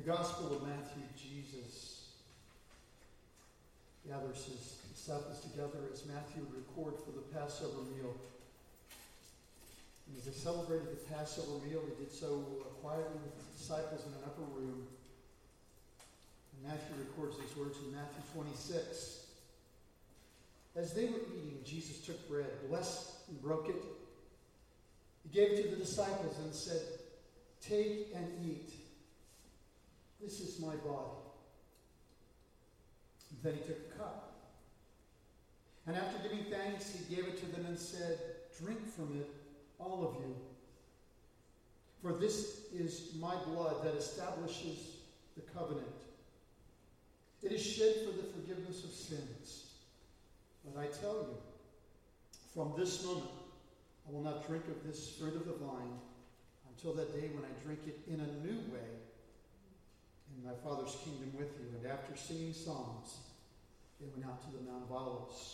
Gospel of Matthew, Jesus gathers his disciples together as Matthew would record for the Passover meal. And as they celebrated the Passover meal, they did so quietly with his disciples in an upper room. And Matthew records these words in Matthew 26. As they were eating, Jesus took bread, blessed and broke it. He gave it to the disciples and said, "Take and eat. This is my body." And then he took a cup. And after giving thanks, he gave it to them and said, "Drink from it, all of you. For this is my blood that establishes the covenant. It is shed for the forgiveness of sins. But I tell you, from this moment, I will not drink of this fruit of the vine until that day when I drink it in a new way in my Father's kingdom with you." And after singing songs, they went out to the Mount of Olives.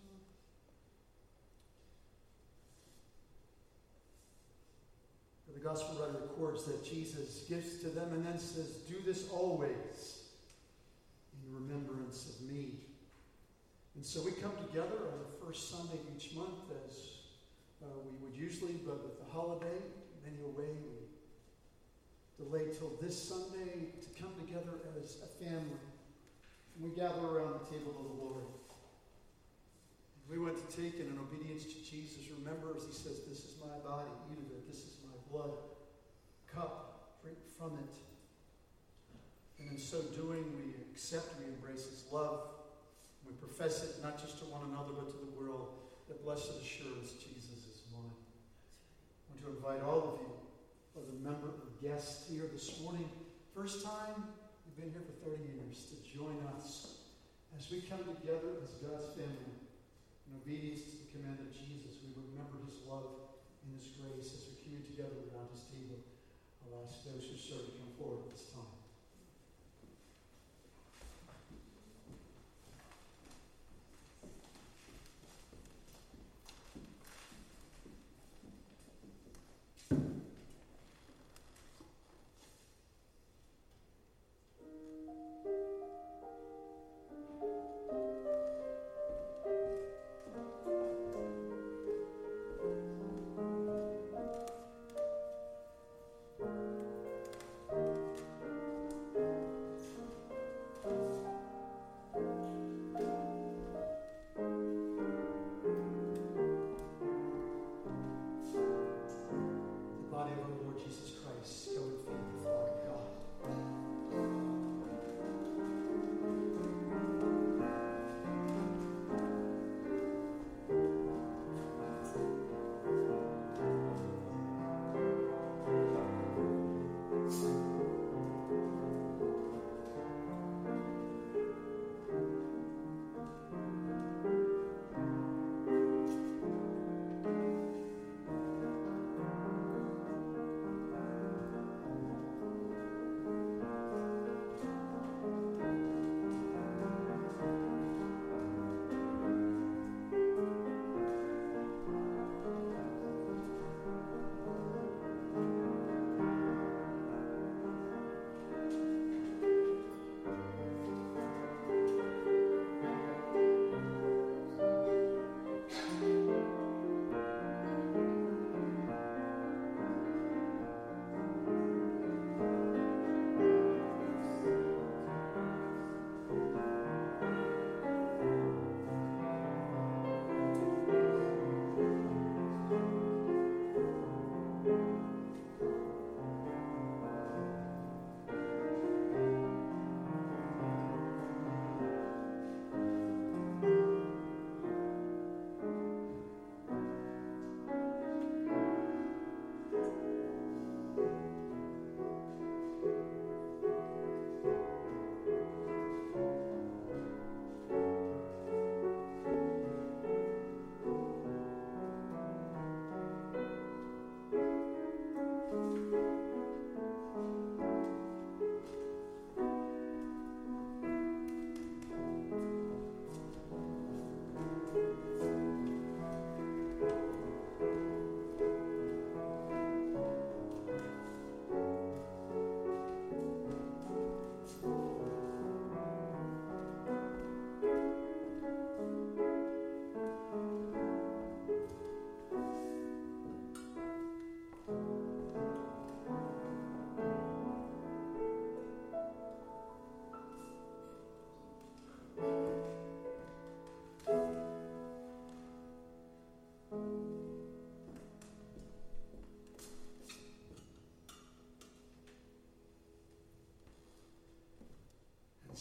The Gospel writer records that Jesus gives to them and then says, "Do this always in remembrance of me." And so we come together on the first Sunday of each month as we would usually, but with the holiday, many away, we delay till this Sunday to come together as a family. And we gather around the table of the Lord. And we want to take, in obedience to Jesus, remember as he says, "This is my body, eat of it. This is my blood. Cup, drink from it." And in so doing, we accept, we embrace his love. We profess it not just to one another, but to the world, that blessed assurance, Jesus is mine. I want to invite all of you, whether member or guest here this morning, first time, you've been here for 30 years, to join us as we come together as God's family in obedience to the command of Jesus. We remember his love and his grace as we commune together around his table. I'll ask those who serve to come forward at this time.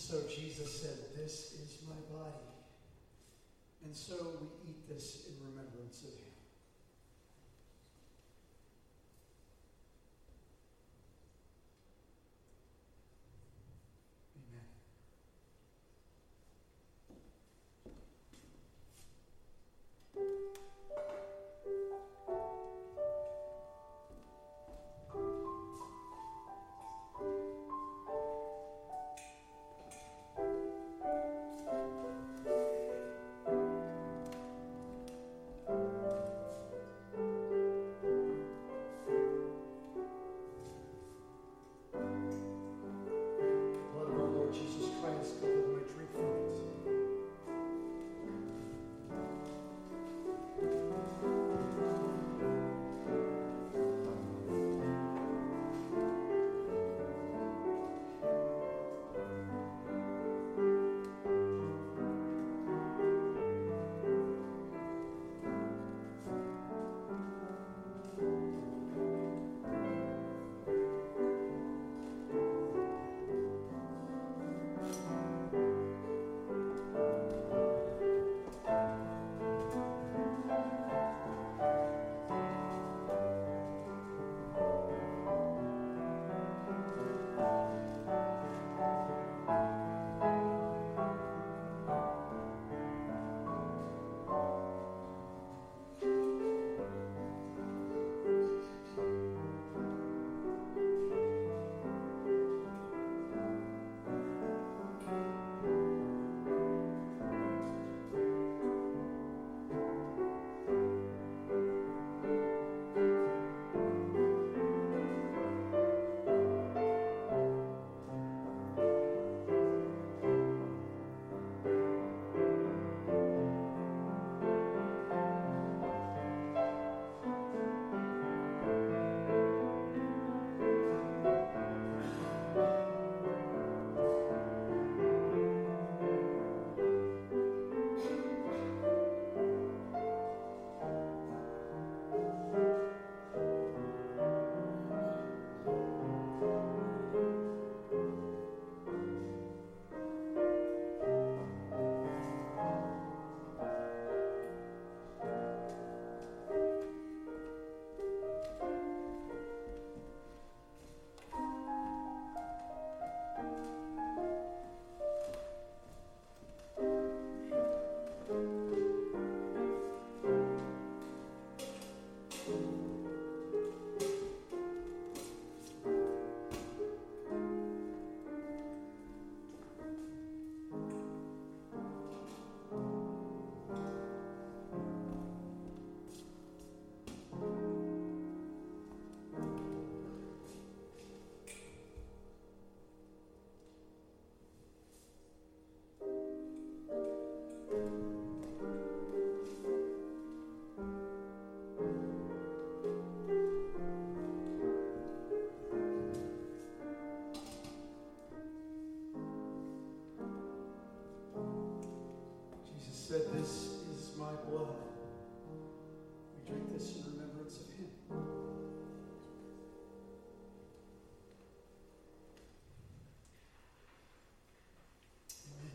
So Jesus said, "This is my body." And so we eat this in remembrance of him. Amen. Blood of our Lord Jesus Christ, go with my drink from it. Said, "This is my blood." We drink this in remembrance of him. Amen.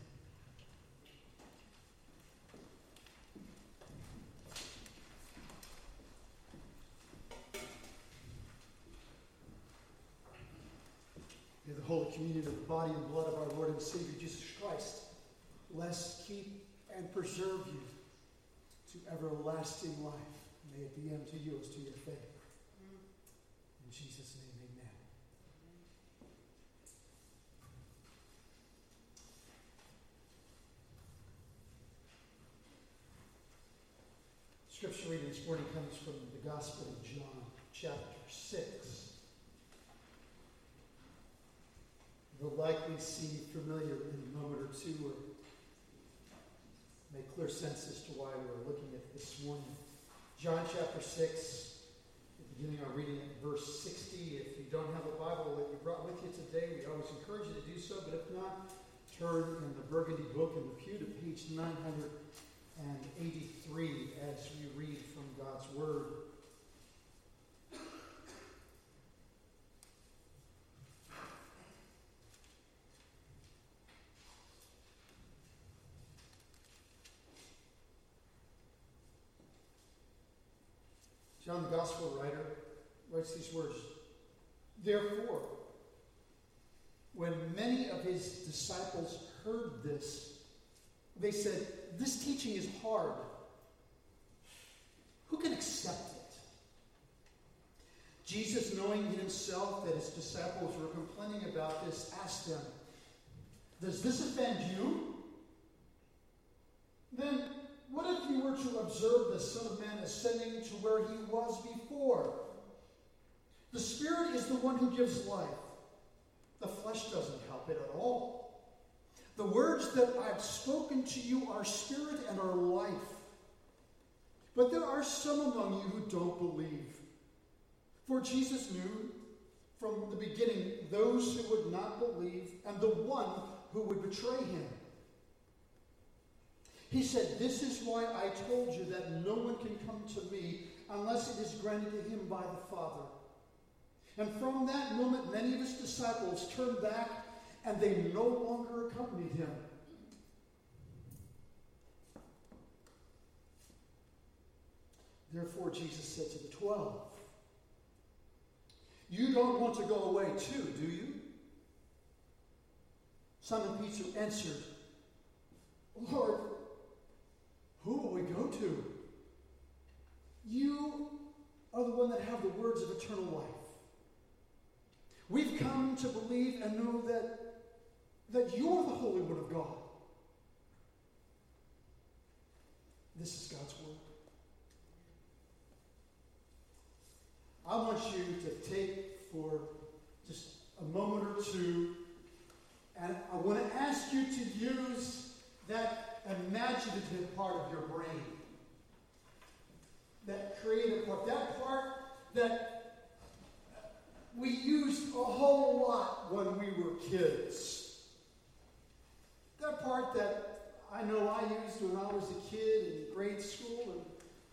May the Holy Communion of the body and blood of our Lord and Savior Jesus Christ bless, keep, and preserve you to everlasting life. May it be unto you as to your faith. In Jesus' name, amen. Scripture reading this morning comes from the Gospel of John, chapter 6. You'll likely see familiar in a moment or two, or make clear sense as to why we're looking at this morning. John chapter 6, beginning our reading at verse 60. If you don't have a Bible that you brought with you today, we always encourage you to do so, but if not, turn in the Burgundy book in the pew to page 983 as we read from God's Word. John, the gospel writer, writes these words. Therefore, when many of his disciples heard this, they said, "This teaching is hard. Who can accept it?" Jesus, knowing in himself that his disciples were complaining about this, asked them, "Does this offend you? Then what if you were to observe the Son of Man ascending to where he was before? The Spirit is the one who gives life. The flesh doesn't help it at all. The words that I've spoken to you are spirit and are life. But there are some among you who don't believe." For Jesus knew from the beginning those who would not believe and the one who would betray him. He said, "This is why I told you that no one can come to me unless it is granted to him by the Father." And from that moment, many of his disciples turned back and they no longer accompanied him. Therefore, Jesus said to the 12, "You don't want to go away too, do you?" Simon Peter answered, "Lord, who will we go to? You are the one that have the words of eternal life. We've come to believe and know that you are the Holy One of God." This is God's word. I want you to take for just a moment or two, and I want to ask you to use that imaginative part of your brain. That creative part. That part that we used a whole lot when we were kids. That part that I know I used when I was a kid in grade school, and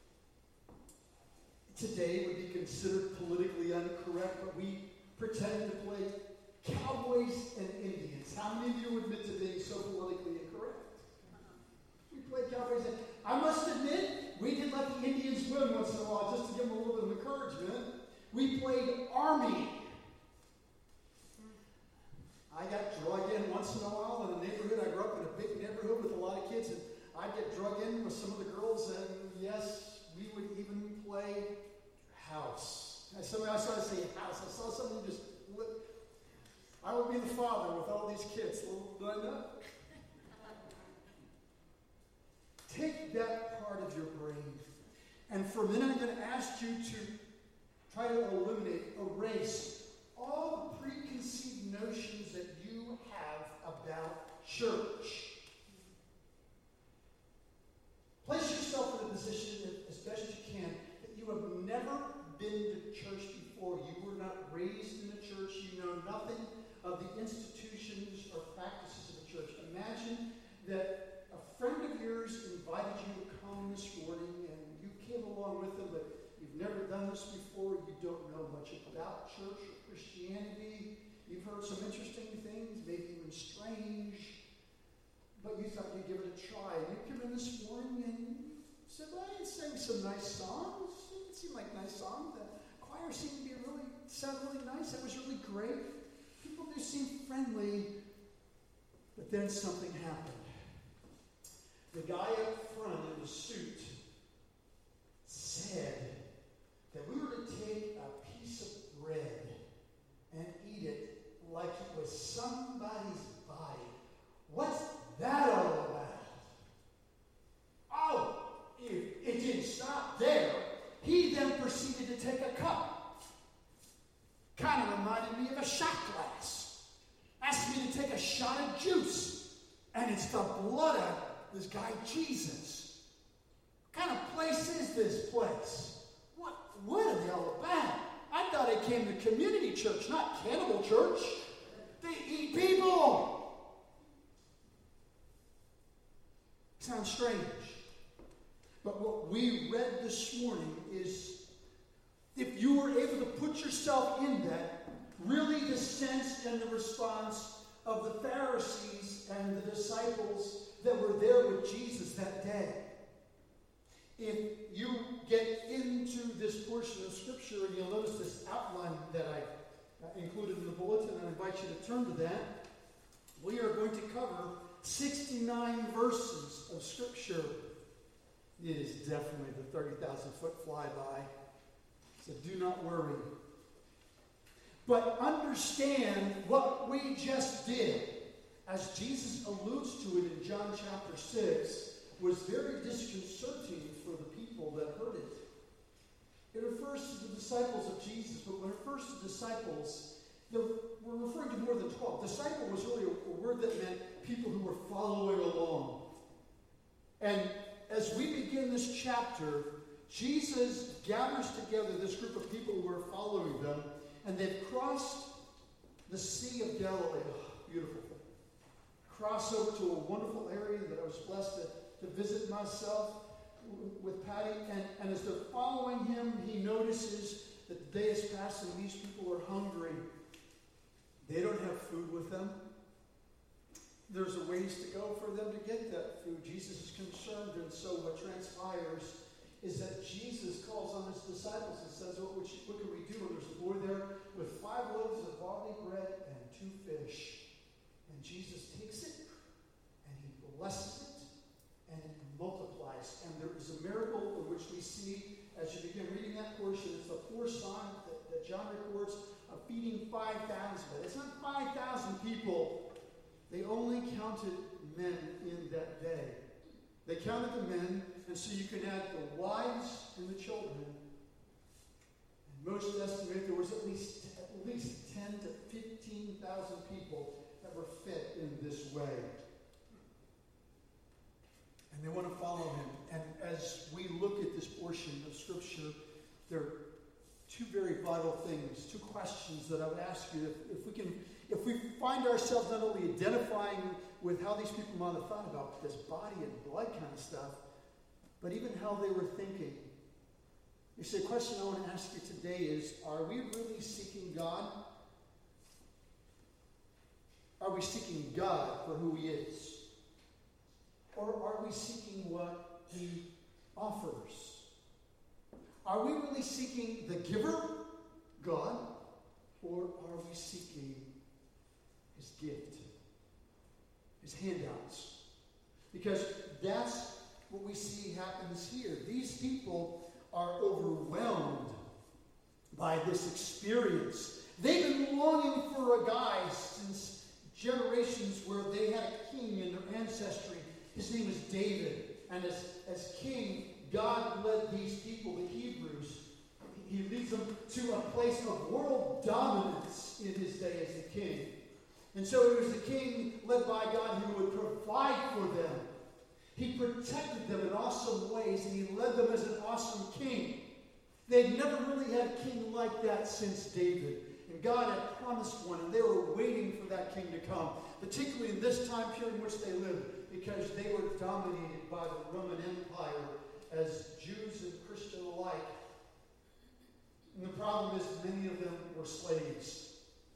today would be considered politically incorrect, but we pretend to play cowboys and Indians. How many of you admit to being so politically incorrect? We played cowboys and I must admit, we did let the Indians win once in a while just to give them a little bit of encouragement. We played Army. I got drug in once in a while in a neighborhood. I grew up in a big neighborhood with a lot of kids, and I'd get drug in with some of the girls, and yes, we would even play house. I started to say house. I saw somebody just I would be the father with all these kids. Little did I know? Take that part of your brain, and for a minute I'm going to ask you to try to erase all the preconceived notions that you have about church. Place yourself in a position, as best you can, that you have never been to church before. You were not raised in a church. You know nothing of the institutions or practices of the church. Imagine that a friend of yours invited you to come this morning, and you came along with them, but you've never done this before. You don't know much about church or Christianity. You've heard some interesting things, maybe even strange, but you thought you'd give it a try. And you come in this morning and said, "Well, I sang some nice songs. It seemed like nice songs. The choir seemed to sound really nice. That was really great. People do seem friendly." But then something happened. The guy up front in the suit said that we were to take a piece of bread and eat it like it was somebody's body. What's that all about? Oh, it didn't stop there. He then proceeded to take a cup. Kind of reminded me of a shot glass. Asked me to take a shot of juice. And it's the blood of this guy Jesus. What kind of place is this place? What are they all about? I thought I came to community church, not cannibal church. They eat people. Sounds strange. But what we read this morning is, if you were able to put yourself in that, really the sense and the response of the Pharisees and the disciples that were there with Jesus that day. If you get into this portion of Scripture, and you'll notice this outline that I included in the bulletin, and I invite you to turn to that, we are going to cover 69 verses of Scripture. It is definitely the 30,000-foot flyby, so do not worry. But understand what we just did, as Jesus alludes to it in John chapter 6, was very disconcerting for the people that heard it. It refers to the disciples of Jesus, but when it refers to disciples, we're referring to more than 12. Disciple was really a word that meant people who were following along. And as we begin this chapter, Jesus gathers together this group of people who are following them, and they've crossed the Sea of Galilee. Oh, beautiful. Cross over to a wonderful area that I was blessed to visit myself with Patty. And as they're following him, he notices that the day is passing. These people are hungry. They don't have food with them. There's a ways to go for them to get that food. Jesus is concerned, and so what transpires is that Jesus calls on his disciples and says, what can we do? And there's a boy there with 5 loaves of barley bread and 2 fish. And Jesus takes it, and he blesses it, and it multiplies. And there is a miracle in which we see, as you begin reading that portion, it's the 4th sign that John records of feeding 5,000. But it's not 5,000 people. They only counted men in that day. They counted the men, and so you can add the wives and the children. And most estimate there was at least 10 to 15,000 people that were fed in this way. And they want to follow him. And as we look at this portion of Scripture, there are 2 very vital things, 2 questions that I would ask you. If we find ourselves not only identifying with how these people might have thought about this body and blood kind of stuff, but even how they were thinking. You see, a question I want to ask you today is, are we really seeking God? Are we seeking God for who he is? Or are we seeking what he offers? Are we really seeking the giver, God, or are we seeking his gift, his handouts? Because that's what we see happens here. These people are overwhelmed by this experience. They've been longing for a guy since generations where they had a king in their ancestry. His name is David. And as king, God led these people, the Hebrews. He leads them to a place of world dominance in his day as the king. And so he was the king led by God who would provide for them. He protected them in awesome ways, and he led them as an awesome king. They'd never really had a king like that since David. And God had promised one, and they were waiting for that king to come, particularly in this time period in which they lived, because they were dominated by the Roman Empire as Jews and Christian alike. And the problem is many of them were slaves.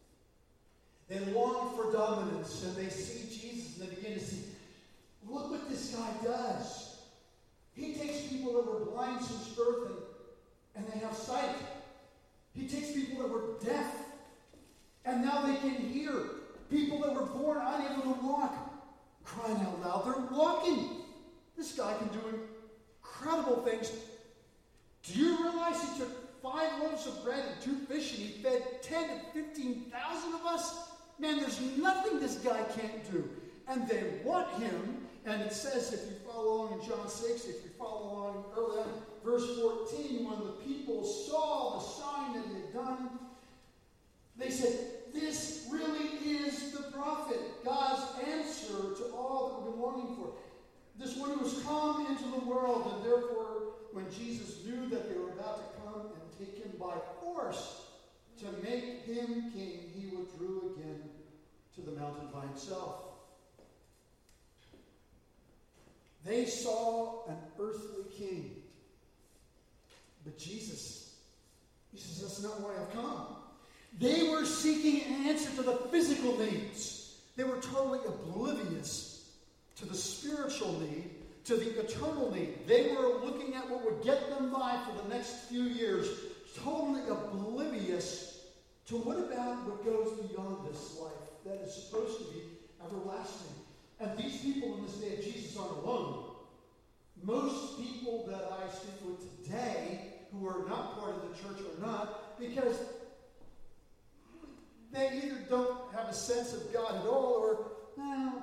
They long for dominance, and they see Jesus, and they begin to see, look what this guy does. He takes people that were blind since birth, and they have sight. He takes people that were deaf, and now they can hear. People that were born unable to walk, crying out loud, they're walking. This guy can do incredible things. Do you realize he took 5 loaves of bread and 2 fish, and he fed 10 to 15,000 of us? Man, there's nothing this guy can't do. And they want him. And it says, if you follow along in John 6, if you follow along early on, verse 14, when the people saw the sign that he had done, they said, this really is the prophet, God's answer to all that we've been longing for. This one who has come into the world, and therefore, when Jesus knew that they were about to come and take him by force to make him king, he withdrew again to the mountain by himself. They saw an earthly king. But Jesus, he says, that's not why I've come. They were seeking an answer to the physical needs. They were totally oblivious to the spiritual need, to the eternal need. They were looking at what would get them by for the next few years, totally oblivious to what about what goes beyond this life that is supposed to be everlasting. And these people in this day of Jesus aren't alone. Most people that I speak with today who are not part of the church are not, because they either don't have a sense of God at all, or, well,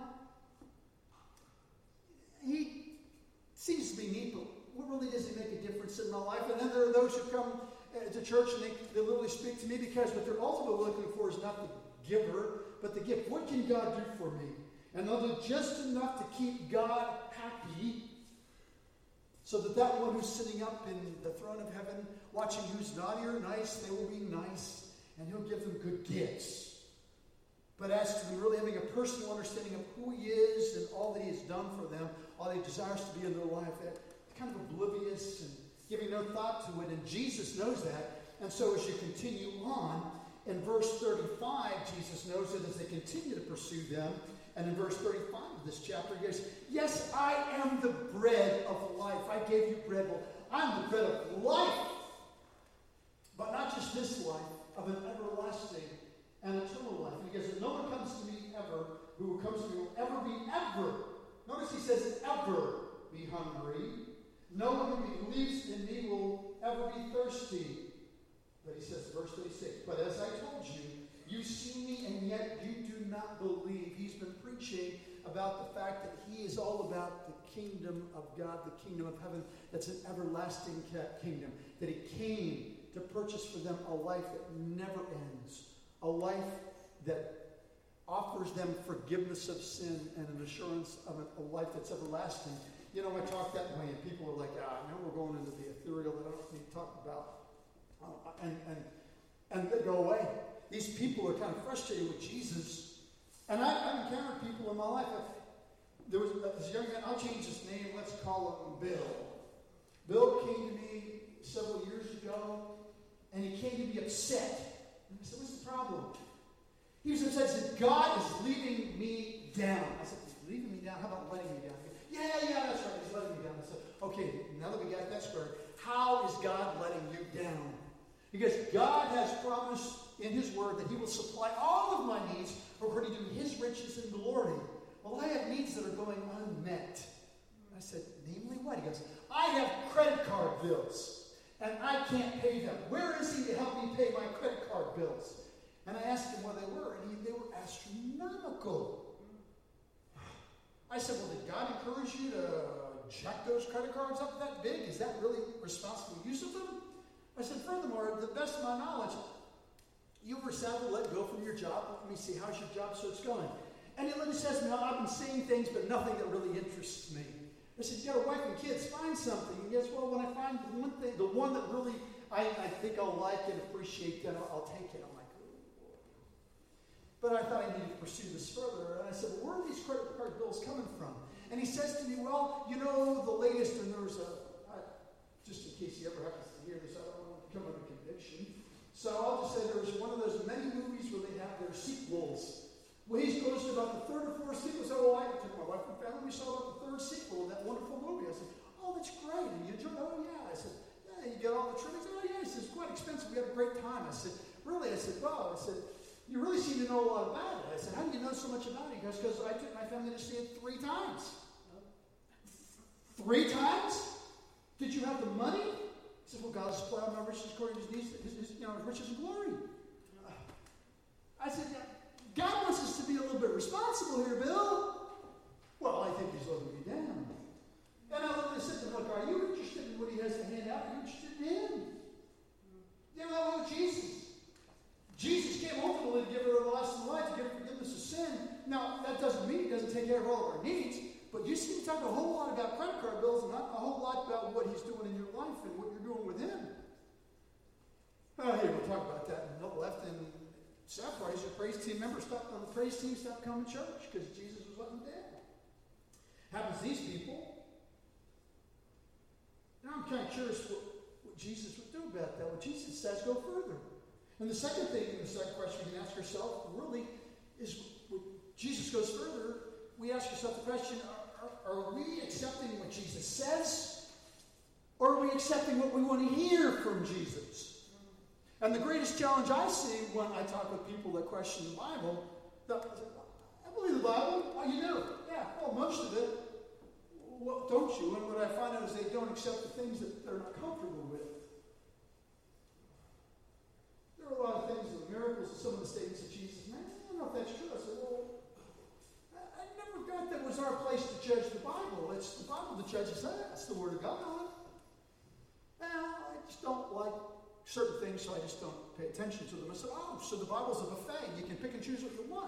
he seems to be neat, but what really does he make a difference in my life? And then there are those who come to church and they literally speak to me because what they're ultimately looking for is not the giver, but the gift. What can God do for me? And they'll do just enough to keep God happy so that one who's sitting up in the throne of heaven, watching who's naughty or nice, they will be nice, and he'll give them good gifts. But as to them really having a personal understanding of who he is and all that he has done for them, all that he desires to be in their life, they're kind of oblivious and giving no thought to it. And Jesus knows that. And so as you continue on, in verse 35, Jesus knows that as they continue to pursue them. And in verse 35 of this chapter, he goes, yes, I am the bread of life. I gave you bread. Well, I'm the bread of life. But not just this life, of an everlasting and eternal life. And he goes, no one comes to me ever, who comes to me will ever be ever. Notice he says, ever be hungry. No one who believes in me will ever be thirsty. But he says, verse 36, but as I told you, you see me and yet you do not believe. He's been preaching about the fact that he is all about the kingdom of God, the kingdom of heaven, that's an everlasting kingdom. That he came to purchase for them a life that never ends. A life that offers them forgiveness of sin and an assurance of a life that's everlasting. You know, I talk that way and people are like, now we're going into the ethereal that I don't need to talk about. And they go away. These people are kind of frustrated with Jesus. And I've encountered people in my life. There was this young man, I'll change his name, let's call him Bill. Bill came to me several years ago, and he came to me upset. And I said, what's the problem? He was upset. He said, God is leaving me down. I said, he's leaving me down? How about letting me down? Yeah, that's right. He's letting me down. I said, okay, now that we got that squared, how is God letting you down? Because God has promised in his word that he will supply all of my needs according to his riches and glory. Well, I have needs that are going unmet. I said, namely what? He goes, I have credit card bills, and I can't pay them. Where is he to help me pay my credit card bills? And I asked him what they were, and they were astronomical. I said, well, did God encourage you to jack those credit cards up that big? Is that really responsible use of them? I said, furthermore, to the best of my knowledge, you were sadly let go from your job. Let me see, how's your job search going? And he says, no, I've been seeing things, but nothing that really interests me. I said, you got a wife and kids, find something. And he goes, well, when I find the one thing, the one that really I think I'll like and appreciate, then I'll take it. I'm like, oh, boy. But I thought I needed to pursue this further. And I said, well, where are these credit card bills coming from? And he says to me, well, you know, the latest, and there was just in case he ever happens to hear this, I don't want to come under conviction. So I'll just say there was one of those many movies where they have their sequels. Well, he goes to about the third or fourth sequel. So I took my wife and family, we saw about the third sequel of that wonderful movie. I said, oh, that's great. And you enjoyed it? Oh, yeah. I said, yeah, you get all the trimmings? Oh, yeah. He said, it's quite expensive. We had a great time. I said, really? I said, wow. I said, you really seem to know a lot about it. I said, how do you know so much about it? He goes, because I took my family to see it 3 times. 3 times? Did you have the money? He said, well, God has supplied my riches according to his needs, his riches and glory. I said, God wants us to be a little bit responsible here, Bill. Well, I think he's letting me down. And I looked and said to him, look, are you interested in what he has to hand out? Are you interested in him? You know, with Jesus. Jesus came ultimately to give her everlasting life, to give forgiveness of sin. Now, that doesn't mean he doesn't take care of all of our needs, but you see him talk a whole lot about credit card bills and not a whole lot about what he's doing in your life and what you're doing with him. Here, we'll talk about that in the left. And Sapphire, he's a praise team member, stopped on the praise team, stopped coming to church because Jesus was letting them down. Happens to these people. Now I'm kind of curious what Jesus would do about that. What Jesus says, go further. And the second thing, the second question you can ask yourself really is, when Jesus goes further, we ask yourself the question, are we accepting what Jesus says? Or are we accepting what we want to hear from Jesus? And the greatest challenge I see when I talk with people that question the Bible, I believe the Bible. Oh, you do? Yeah, well, most of it. Well, don't you? And what I find out is they don't accept the things that they're not comfortable with. There are a lot of things, the miracles, and some of the statements of Jesus. Man, I don't know if that's true. I said, well, I never got that was our place to judge the Bible. It's the Bible that judges that. That's the Word of God. Well, I just don't like certain things, so I just don't pay attention to them. I said, oh, so the Bible's a buffet. You can pick and choose what you want.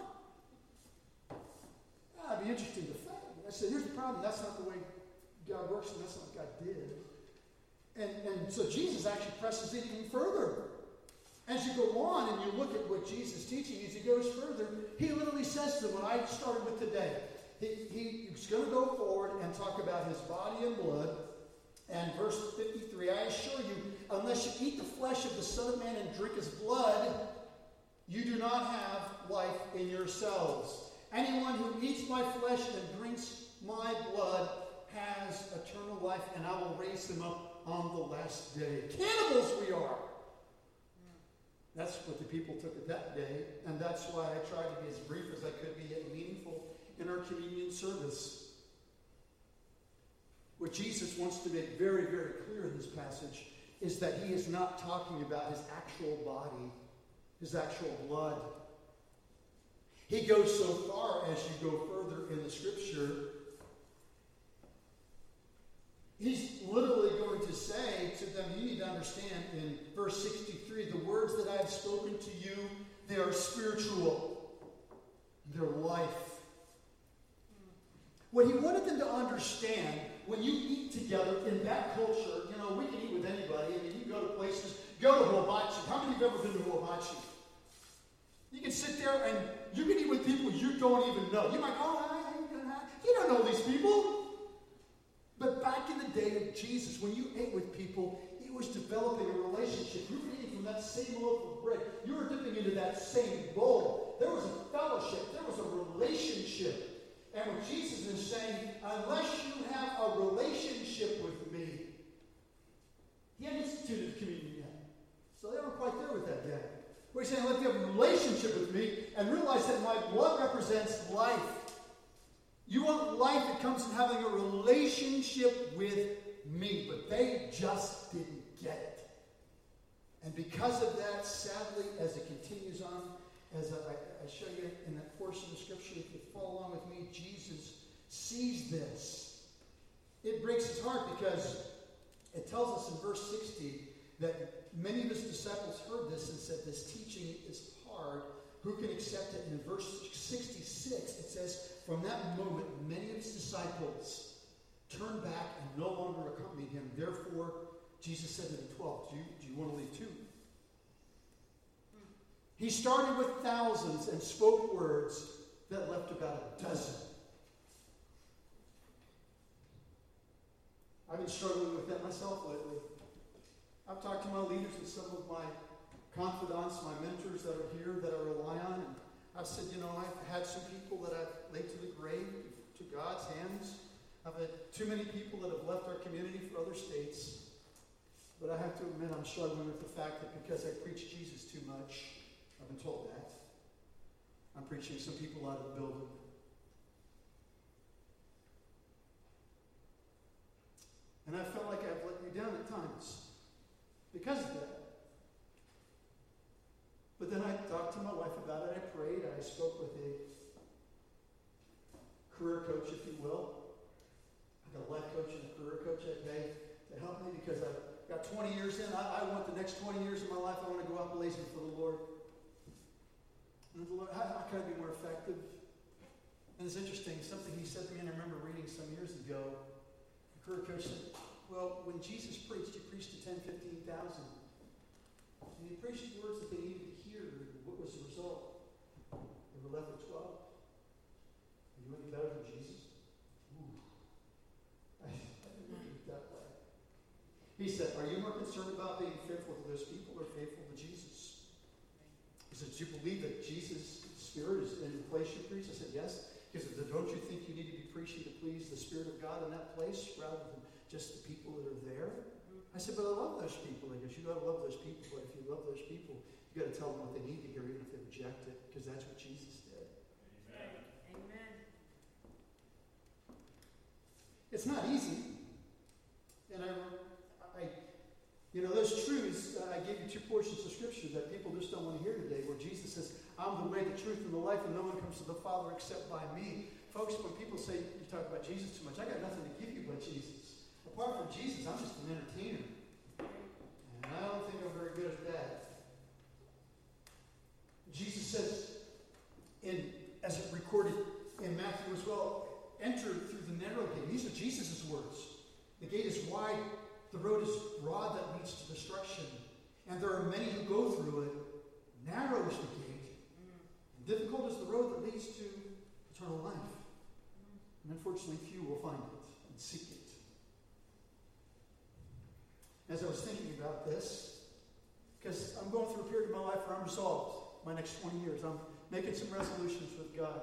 That'd be interesting to think. I said, here's the problem. That's not the way God works, and that's not what God did. And so Jesus actually presses it even further. As you go on and you look at what Jesus is teaching, as he goes further, he literally says to them, what I started with today, he's going to go forward and talk about his body and blood. And verse 53, I assure you, unless you eat the flesh of the Son of Man and drink his blood, you do not have life in yourselves. Anyone who eats my flesh and drinks my blood has eternal life, and I will raise him up on the last day. Cannibals we are. That's what the people took at that day, and that's why I tried to be as brief as I could be, yet meaningful in our communion service. What Jesus wants to make very, very clear in this passage is that he is not talking about his actual body, his actual blood. He goes so far as you go further in the scripture, he's literally going to say to them, you need to understand in verse 63, the words that I have spoken to you, they are spiritual. They're life. What he wanted them to understand, when you eat together in that culture, we can eat with anybody. I mean, you go to places, go to hibachi. How many of you have ever been to hibachi? You can sit there and you can eat with people you don't even know. You might go, you don't know these people. But back in the day of Jesus, when you ate with people, it was developing a relationship. You were eating from that same loaf of bread. You were dipping into that same bowl. There was a fellowship. There was a relationship. And what Jesus is saying, unless you have a relationship with me, he hadn't instituted communion yet. So they weren't quite there with that day. We're saying, let you have a relationship with me and realize that my blood represents life. You want life that comes from having a relationship with me. But they just didn't get it. And because of that, sadly, as it continues on, as I show you in that portion of Scripture, if you follow along with me, Jesus sees this. It breaks his heart because it tells us in verse 60 that many of his disciples heard this and said, this teaching is hard. Who can accept it? And in verse 66, it says, from that moment, many of his disciples turned back and no longer accompanied him. Therefore, Jesus said to the 12, do you want to leave too? He started with thousands and spoke words that left about a dozen. I've been struggling with that myself lately. I've talked to my leaders and some of my confidants, my mentors that are here that I rely on, and I've said, I've had some people that I've laid to the grave to God's hands. I've had too many people that have left our community for other states. But I have to admit I'm struggling with the fact that because I preach Jesus too much, I've been told that, I'm preaching some people out of the building. And I felt like I've let you down at times because of that. But then I talked to my wife about it. I prayed. I spoke with a career coach, if you will. I got a life coach and a career coach I pay to help me because I've got 20 years in. I want the next 20 years of my life, I want to go out blazing for the Lord. And the Lord, how can I be more effective? And it's interesting, something he said to me, and I remember reading some years ago. The career coach said, well, when Jesus preached, he preached to 10, 15,000. And he preached words that they needed to hear. What was the result? They were left with 12. Are you any better than Jesus? Ooh. I didn't look at it that way. He said, are you more concerned about being faithful to those people or faithful to Jesus? He said, do you believe that Jesus' Spirit is in the place you preach? I said, yes. He Because don't you think you need to be preaching to please the Spirit of God in that place rather than just the people that are there? I said, but I love those people. He goes, you got to love those people, but if you love those people, you got to tell them what they need to hear, even if they reject it, because that's what Jesus did. Amen. Amen. It's not easy. And those truths, I gave you 2 portions of Scripture that people just don't want to hear today, where Jesus says, I'm the way, the truth, and the life, and no one comes to the Father except by me. Folks, when people say you talk about Jesus too much, I got nothing to give you but Jesus. Apart from Jesus, I'm just an entertainer. And I don't think I'm very good at that. Jesus says, as it recorded in Matthew as well, enter through the narrow gate. These are Jesus' words. The gate is wide, the road is broad that leads to destruction. And there are many who go through it. Narrow is the gate. And difficult is the road that leads to eternal life. And unfortunately, few will find it and seek it. As I was thinking about this, because I'm going through a period of my life where I'm resolved. My next 20 years, I'm making some resolutions with God.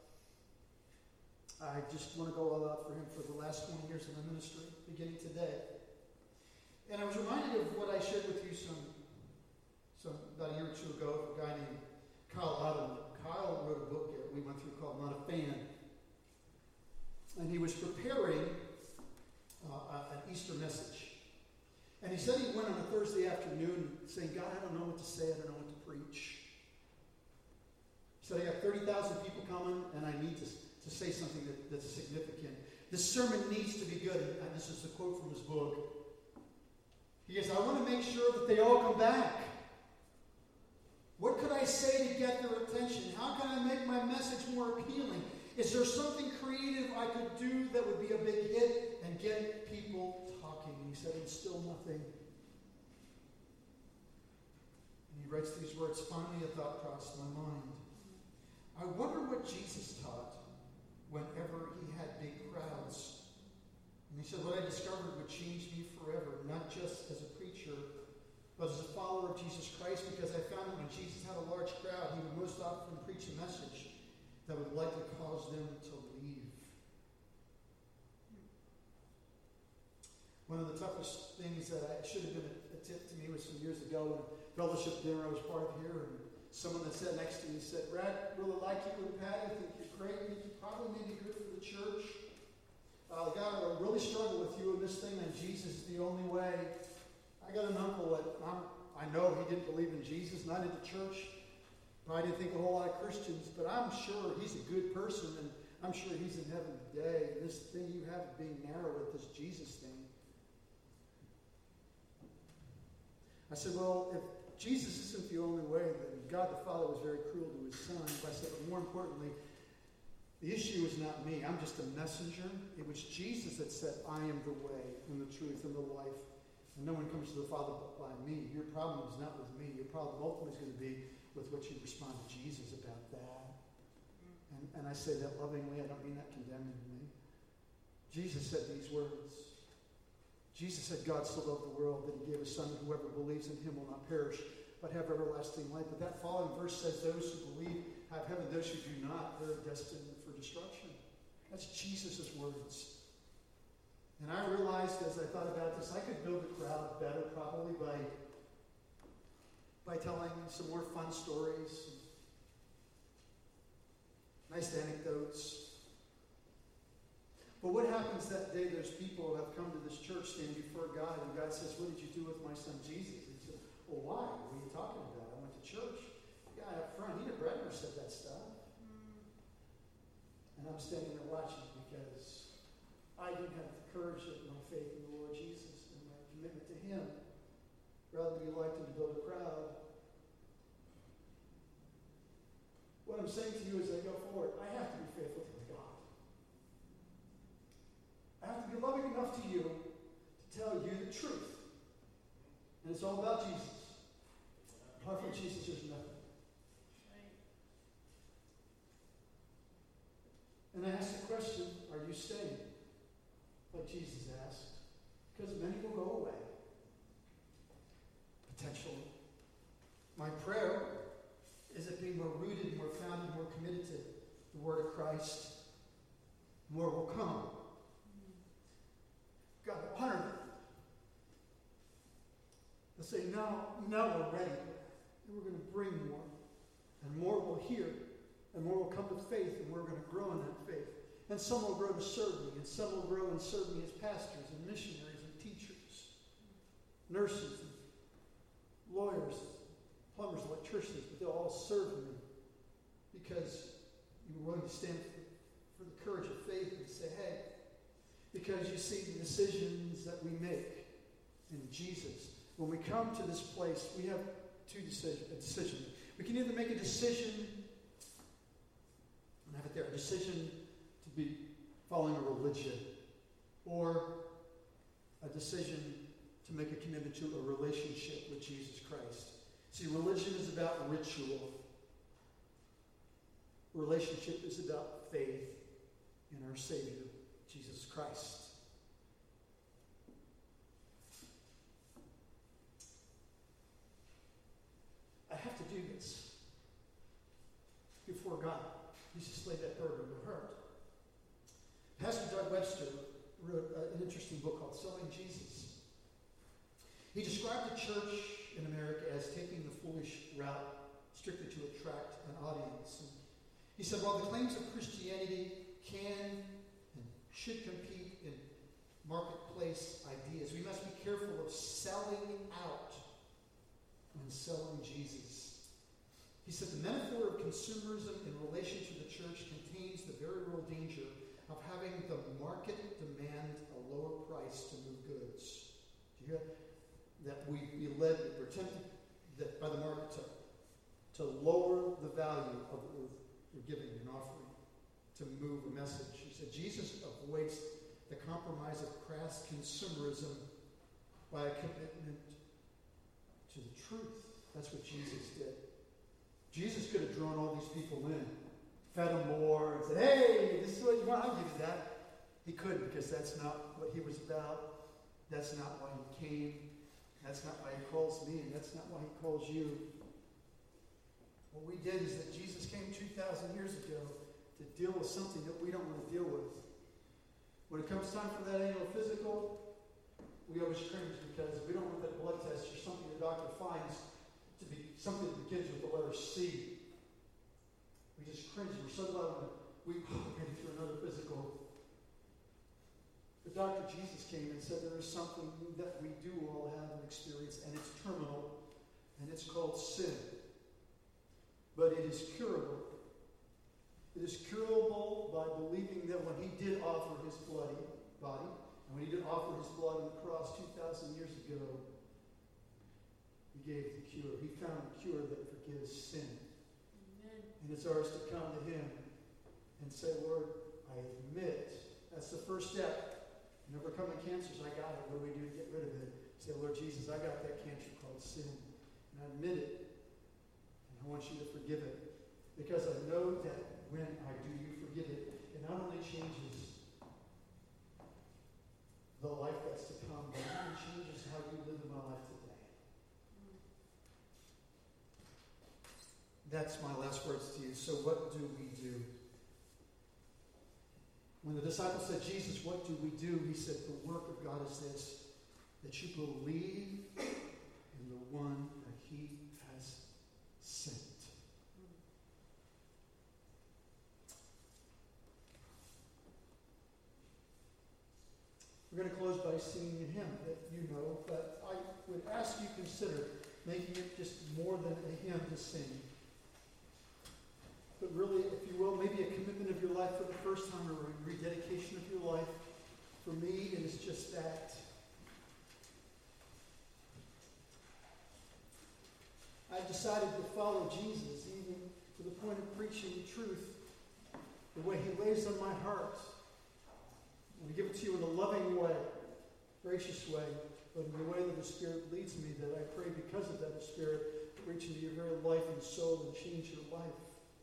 I just want to go all out for Him for the last 20 years of my ministry, beginning today. And I was reminded of what I shared with you about a year or two ago, a guy named Kyle Otto. Kyle wrote a book that we went through called Not a Fan. And he was preparing an Easter message. And he said he went on a Thursday afternoon saying, God, I don't know what to say, I don't know what to preach. He said, I got 30,000 people coming, and I need to say something that's significant. This sermon needs to be good. And this is a quote from his book. He goes, I want to make sure that they all come back. What could I say to get their attention? How can I make my message more appealing? Is there something creative I could do that would be a big hit and get people talking? And he said, and still nothing. And he writes these words, finally a thought crossed my mind. I wonder what Jesus taught whenever he had big crowds. And he said, what I discovered would change me forever, not just as a preacher, but as a follower of Jesus Christ, because I found that when Jesus had a large crowd, he would most often preach a message that would likely cause them to leave. One of the toughest things that should have been a tip to me was some years ago when fellowship dinner I was part of here, and someone that sat next to me said, Brad, really like you and Patty, I think you're great, I think you probably may be good for the church. God, I really struggle with you in this thing, and Jesus is the only way. I got an uncle that I know he didn't believe in Jesus, not into church. Probably didn't think a whole lot of Christians, but I'm sure he's a good person, and I'm sure he's in heaven today. This thing you have of being narrow with this Jesus thing. I said, well, if Jesus isn't the only way, then God the Father was very cruel to his Son. But I said, but more importantly, the issue is not me. I'm just a messenger. It was Jesus that said, I am the way and the truth and the life. And no one comes to the Father but by me. Your problem is not with me. Your problem ultimately is going to be with what you respond to Jesus about that. And I say that lovingly. I don't mean that condemningly. Jesus said these words. Jesus said, God so loved the world that he gave his Son, and whoever believes in him will not perish, but have everlasting life. But that following verse says, those who believe have heaven, those who do not, they're destined for destruction. That's Jesus' words. And I realized as I thought about this, I could build a crowd better probably by telling some more fun stories, nice anecdotes. But what happens that day? Those people have come to this church, stand before God, and God says, what did you do with my son Jesus? And he said, well, why? What are you talking about? I went to church. The guy up front, he never said that stuff. And I'm standing there watching because I didn't have the courage of my faith in the Lord Jesus and my commitment to him, rather than be liked and to build a crowd. What I'm saying to you as I go forward, I have to be faithful to God. I have to be loving enough to you to tell you the truth. And it's all about Jesus. Apart from Jesus, there's nothing. And I ask the question, are you staying? Like Jesus asked. Because many will go away. Potentially. My prayer is that being more rooted, more founded, more committed to the Word of Christ, more will come. God will honor them. They'll say, now we're ready. And we're going to bring more. And more will hear. And more will come to faith. And we're going to grow in that faith. And some will grow to serve me. And some will grow and serve me as pastors and missionaries and teachers, nurses, and lawyers, plumbers, electricians. But they'll all serve me because you were willing to stand for the courage of faith and say, hey, because you see the decisions that we make in Jesus. When we come to this place, we have a decision. We can either make a decision, and have it there, a decision to be following a religion, or a decision to make a commitment to a relationship with Jesus Christ. See, religion is about ritual. Relationship is about faith in our Savior, Jesus Christ. I have to do this before God. He's just laid that burden on my heart. Pastor Doug Webster wrote an interesting book called Selling Jesus. He described the church in America as taking the foolish route strictly to attract an audience. And he said, while the claims of Christianity can and should compete in marketplace ideas, we must be careful of selling out when selling Jesus. He said, the metaphor of consumerism in relation to the church contains the very real danger of having the market demand a lower price to move goods. Do you hear that? That we're tempted that by the market to lower the value of what we're giving and offering, to move a message. He said Jesus avoids the compromise of crass consumerism by a commitment to the truth. That's what Jesus did. Jesus could have drawn all these people in, fed them more, and said, hey, this is what you want, I'll give you that. He couldn't, because that's not what he was about. That's not why he came. That's not why he calls me, and that's not why he calls you. What we did is that Jesus came 2,000 years ago to deal with something that we don't want to deal with. When it comes time for that annual physical, we always cringe because we don't want that blood test or something the doctor finds to be something that begins with the letter C. We just cringe. We're so glad when we get through another physical. But Dr. Jesus came and said there is something that we do all have an experience, and it's terminal, and it's called sin. But it is curable. It is curable by believing that when he did offer his bloody body, and when he did offer his blood on the cross 2,000 years ago, he gave the cure. He found the cure that forgives sin. Amen. And it's ours to come to him and say, Lord, I admit. That's the first step. In overcoming cancers, I got it. What do we do to get rid of it? Say, Lord Jesus, I got that cancer called sin. And I admit it. And I want you to forgive it. Because I know that when I do, you forgive it. It not only changes the life that's to come, but it even changes how you live in my life today. That's my last words to you. So what do we do? When the disciples said, Jesus, what do we do? He said, the work of God is this, that you believe in the one that he has sent. We're going to close by singing a hymn that you know, but I would ask you consider making it just more than a hymn to sing. But really, if you will, maybe a commitment of your life for the first time, or a rededication of your life. For me, it is just that. I've decided to follow Jesus, even to the point of preaching truth, the way he lays on my heart. I'm going to give it to you in a loving way, gracious way, but in the way that the Spirit leads me, that I pray because of that the Spirit reach into your very life and soul and change your life.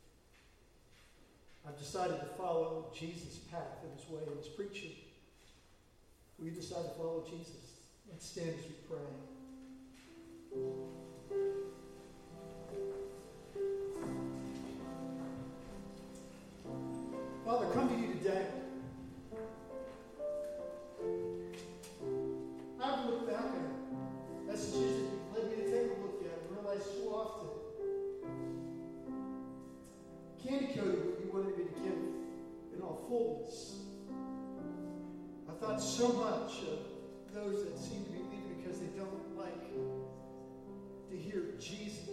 I've decided to follow Jesus' path and his way and his preaching. Will you decide to follow Jesus? Let's stand as we pray. Father, come to you today. fullness. I thought so much of those that seem to be leaving because they don't like to hear Jesus.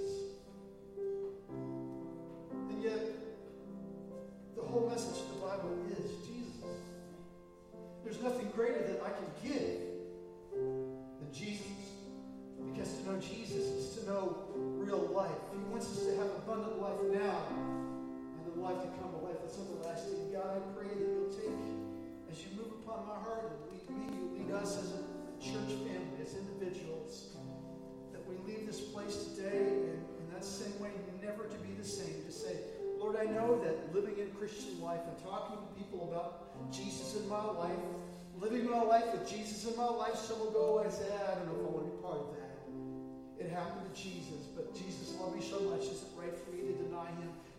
And yet, the whole message of the Bible is Jesus. There's nothing greater that I can give than Jesus. Because to know Jesus is to know real life. He wants us to have abundant life now and the life to come, a life that's everlasting. God, I pray that you'll take, as you move upon my heart and lead me, you'll lead us as a church family, as individuals, that we leave this place today in that same way, never to be the same. To say, Lord, I know that living in Christian life and talking to people about Jesus in my life, living my life with Jesus in my life, some will go and say, I don't know if I want to be part of that. It happened to Jesus, but Jesus loved me so much, is it right for me to deny him?